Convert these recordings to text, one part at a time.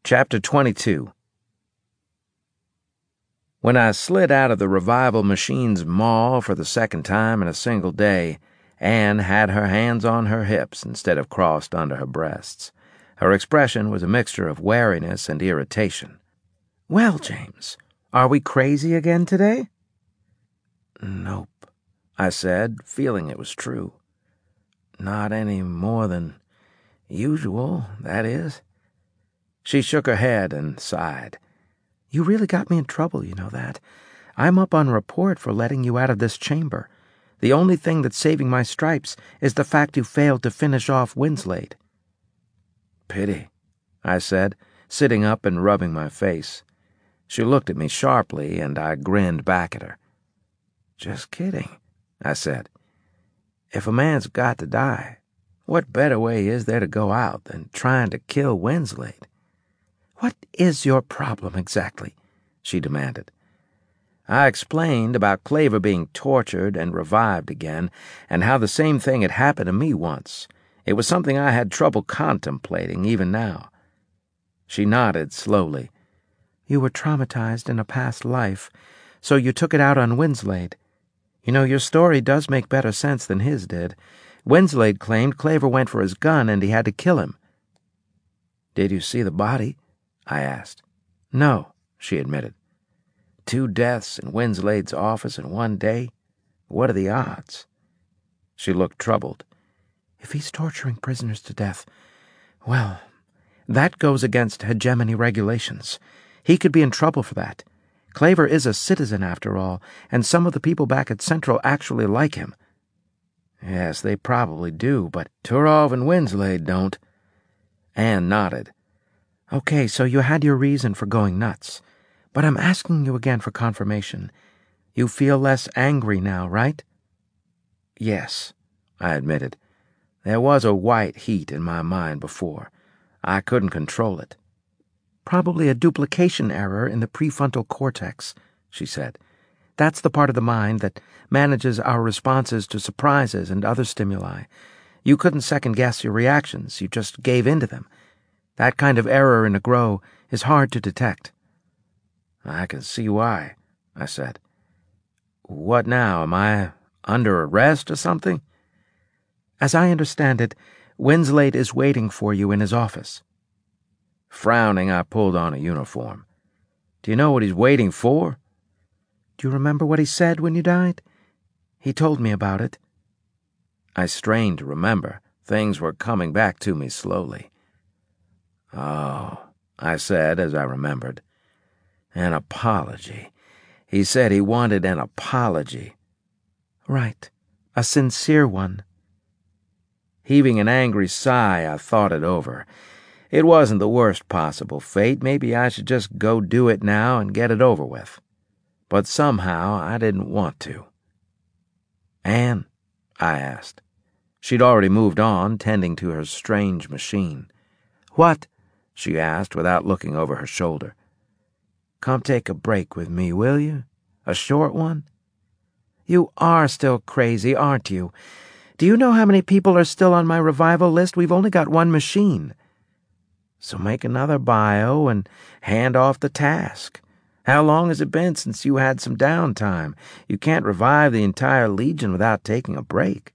Chapter 22. When I slid out of the Revival Machines maw for the second time in a single day, Anne had her hands on her hips instead of crossed under her breasts. Her expression was a mixture of wariness and irritation. "Well, James, are we crazy again today?" "Nope," I said, feeling it was true. "Not any more than usual, that is." She shook her head and sighed. "You really got me in trouble, you know that. I'm up on report for letting you out of this chamber. The only thing that's saving my stripes is the fact you failed to finish off Winslade." "Pity," I said, sitting up and rubbing my face. She looked at me sharply, and I grinned back at her. "Just kidding," I said. "If a man's got to die, what better way is there to go out than trying to kill Winslade?" "What is your problem exactly?" she demanded. I explained about Claver being tortured and revived again, and how the same thing had happened to me once. It was something I had trouble contemplating even now. She nodded slowly. "You were traumatized in a past life, so you took it out on Winslade. You know, your story does make better sense than his did. Winslade claimed Claver went for his gun and he had to kill him." "Did you see the body?" I asked. "No," she admitted. 2 deaths in Winslade's office in one day? What are the odds?" She looked troubled. "If he's torturing prisoners to death, well, that goes against hegemony regulations. He could be in trouble for that. Claver is a citizen, after all, and some of the people back at Central actually like him." "Yes, they probably do, but Turov and Winslade don't." Anne nodded. "Okay, so you had your reason for going nuts. But I'm asking you again for confirmation. You feel less angry now, right?" "Yes," I admitted. "There was a white heat in my mind before. I couldn't control it." "Probably a duplication error in the prefrontal cortex," she said. "That's the part of the mind that manages our responses to surprises and other stimuli. You couldn't second-guess your reactions, you just gave in to them. That kind of error in a GROW is hard to detect." "I can see why," I said. "What now? Am I under arrest or something?" "As I understand it, Winslade is waiting for you in his office." Frowning, I pulled on a uniform. "Do you know what he's waiting for?" "Do you remember what he said when you died? He told me about it." I strained to remember. Things were coming back to me slowly. "Oh," I said as I remembered. "An apology. He said he wanted an apology." "Right. A sincere one." Heaving an angry sigh, I thought it over. It wasn't the worst possible fate. Maybe I should just go do it now and get it over with. But somehow I didn't want to. "Anne?" I asked. She'd already moved on, tending to her strange machine. "What?" she asked without looking over her shoulder. "Come take a break with me, will you? A short one?" "You are still crazy, aren't you? Do you know how many people are still on my revival list? We've only got one machine." "So make another bio and hand off the task. How long has it been since you had some downtime? You can't revive the entire Legion without taking a break."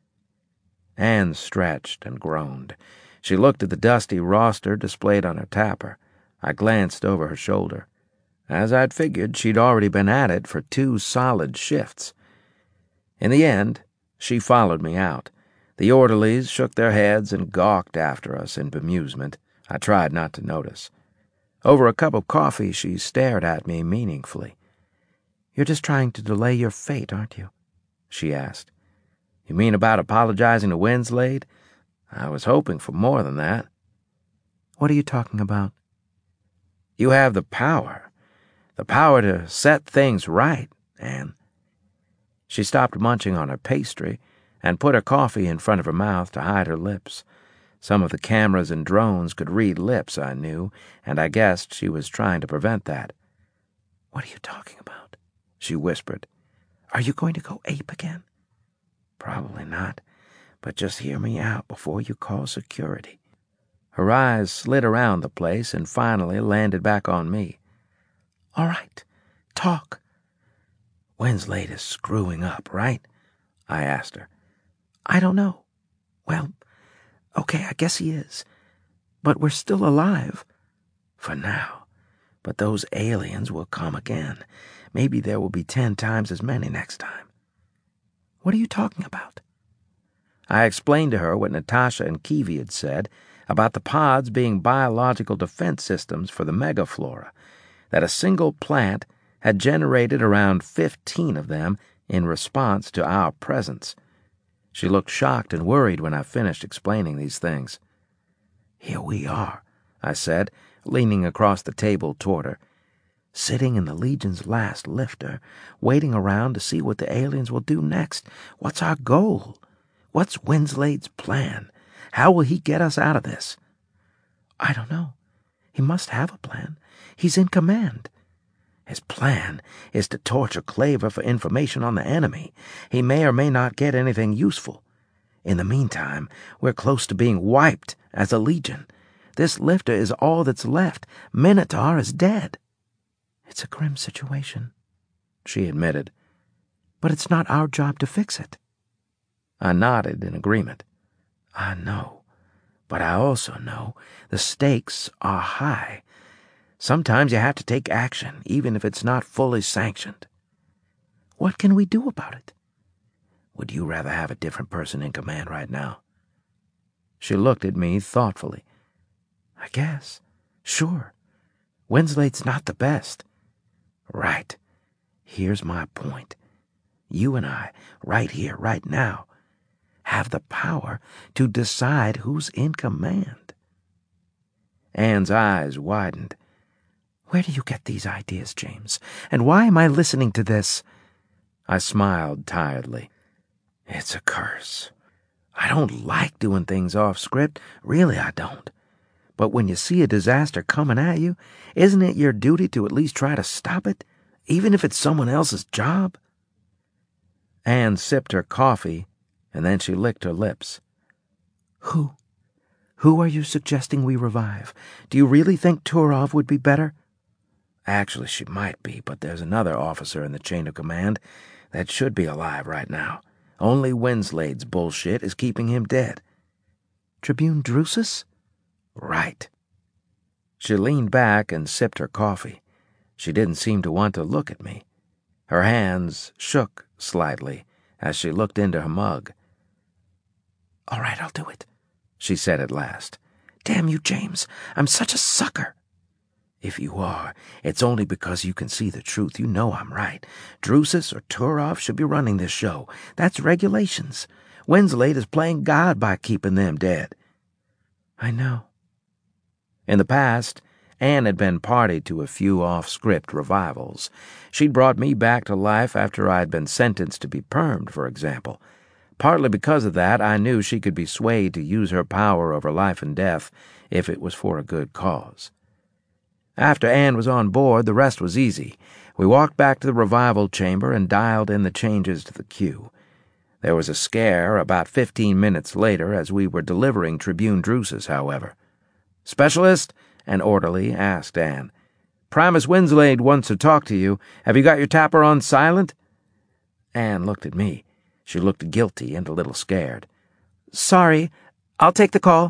Anne stretched and groaned. She looked at the dusty roster displayed on her tapper. I glanced over her shoulder. As I'd figured, she'd already been at it for 2 solid shifts. In the end, she followed me out. The orderlies shook their heads and gawked after us in bemusement. I tried not to notice. Over a cup of coffee, she stared at me meaningfully. "You're just trying to delay your fate, aren't you?" she asked. "You mean about apologizing to Winslade? I was hoping for more than that." "What are you talking about?" "You have the power to set things right, Anne." She stopped munching on her pastry and put her coffee in front of her mouth to hide her lips. Some of the cameras and drones could read lips, I knew, and I guessed she was trying to prevent that. "What are you talking about?" she whispered. "Are you going to go ape again?" "Probably not, but just hear me out before you call security." Her eyes slid around the place and finally landed back on me. All right, talk. Wenslade is screwing up, right? I asked her. I don't know. Well, okay, I guess he is. But we're still alive. For now. But those aliens will come again. Maybe there will be 10 times as many next time. What are you talking about? I explained to her what Natasha and Kiwi had said about the pods being biological defense systems for the megaflora, that a single plant had generated around 15 of them in response to our presence. She looked shocked and worried when I finished explaining these things. Here we are, I said, leaning across the table toward her, sitting in the Legion's last lifter, waiting around to see what the aliens will do next. What's our goal? What's Wenslade's plan? How will he get us out of this? I don't know. He must have a plan. He's in command. His plan is to torture Claver for information on the enemy. He may or may not get anything useful. In the meantime, we're close to being wiped as a Legion. This lifter is all that's left. Minotaur is dead. It's a grim situation, she admitted. But it's not our job to fix it. I nodded in agreement. I know, but I also know the stakes are high. Sometimes you have to take action, even if it's not fully sanctioned. What can we do about it? Would you rather have a different person in command right now? She looked at me thoughtfully. I guess. Sure. Wenslade's not the best. Right. Here's my point. You and I, right here, right now, have the power to decide who's in command. Anne's eyes widened. Where do you get these ideas, James? And why am I listening to this? I smiled tiredly. It's a curse. I don't like doing things off script. Really, I don't. But when you see a disaster coming at you, isn't it your duty to at least try to stop it, even if it's someone else's job? Anne sipped her coffee, and then she licked her lips. Who? Who are you suggesting we revive? Do you really think Turov would be better? Actually, she might be, but there's another officer in the chain of command that should be alive right now. Only Wenslade's bullshit is keeping him dead. Tribune Drusus? Right. She leaned back and sipped her coffee. She didn't seem to want to look at me. Her hands shook slightly as she looked into her mug. All right, I'll do it, she said at last. Damn you, James. I'm such a sucker. If you are, it's only because you can see the truth. You know I'm right. Drusus or Turov should be running this show. That's regulations. Wenslade is playing God by keeping them dead. I know. In the past, Anne had been party to a few off-script revivals. She'd brought me back to life after I'd been sentenced to be permed, for example. Partly because of that, I knew she could be swayed to use her power over life and death if it was for a good cause. After Anne was on board, the rest was easy. We walked back to the revival chamber and dialed in the changes to the queue. There was a scare about 15 minutes later as we were delivering Tribune Drusus, however. "Specialist?" an orderly asked Anne. "Primus Wenslade wants to talk to you. Have you got your tapper on silent?" Anne looked at me. She looked guilty and a little scared. "Sorry, I'll take the call."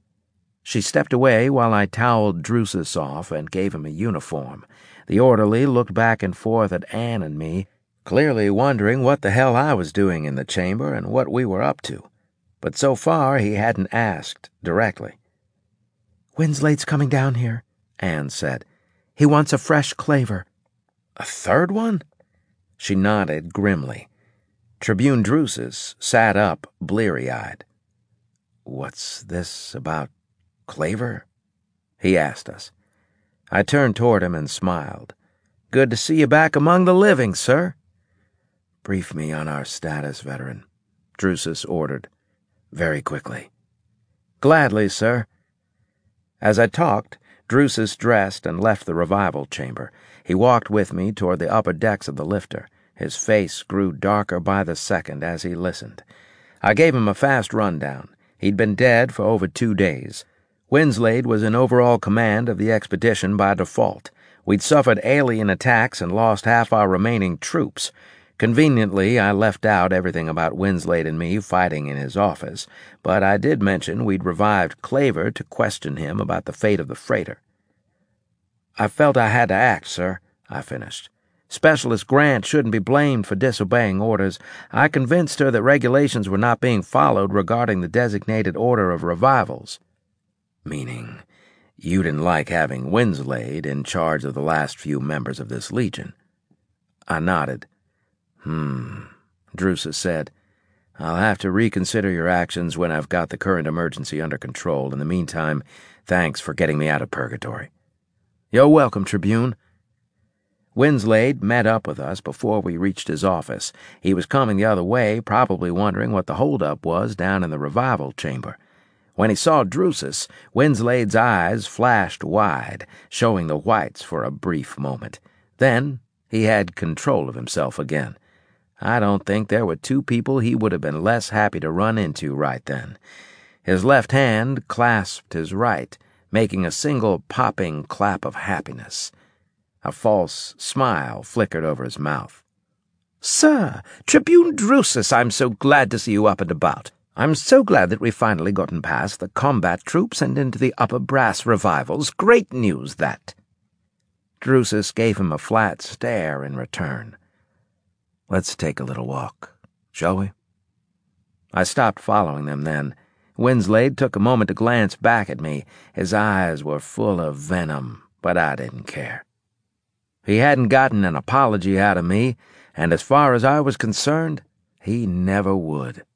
She stepped away while I toweled Drusus off and gave him a uniform. The orderly looked back and forth at Anne and me, clearly wondering what the hell I was doing in the chamber and what we were up to. But so far he hadn't asked directly. "Wenslade's coming down here," Anne said. "He wants a fresh Claver." "A third one?" She nodded grimly. Tribune Drusus sat up, bleary-eyed. "What's this about Claver?" he asked us. I turned toward him and smiled. "Good to see you back among the living, sir." "Brief me on our status, veteran," Drusus ordered. "Very quickly." "Gladly, sir." As I talked, Drusus dressed and left the revival chamber. He walked with me toward the upper decks of the lifter. His face grew darker by the second as he listened. I gave him a fast rundown. He'd been dead for over 2 days. Winslade was in overall command of the expedition by default. We'd suffered alien attacks and lost half our remaining troops. Conveniently, I left out everything about Winslade and me fighting in his office, but I did mention we'd revived Claver to question him about the fate of the freighter. "I felt I had to act, sir," I finished. "Specialist Grant shouldn't be blamed for disobeying orders. I convinced her that regulations were not being followed regarding the designated order of revivals." "Meaning, you didn't like having Winslade in charge of the last few members of this legion?" I nodded. Drusus said. "I'll have to reconsider your actions when I've got the current emergency under control. In the meantime, thanks for getting me out of purgatory." "You're welcome, Tribune." Winslade met up with us before we reached his office. He was coming the other way, probably wondering what the holdup was down in the revival chamber. When he saw Drusus, Winslade's eyes flashed wide, showing the whites for a brief moment. Then he had control of himself again. I don't think there were two people he would have been less happy to run into right then. His left hand clasped his right, making a single popping clap of happiness. A false smile flickered over his mouth. "Sir, Tribune Drusus, I'm so glad to see you up and about. I'm so glad that we've finally gotten past the combat troops and into the upper brass revivals. Great news, that." Drusus gave him a flat stare in return. "Let's take a little walk, shall we?" I stopped following them then. Winslade took a moment to glance back at me. His eyes were full of venom, but I didn't care. He hadn't gotten an apology out of me, and as far as I was concerned, he never would.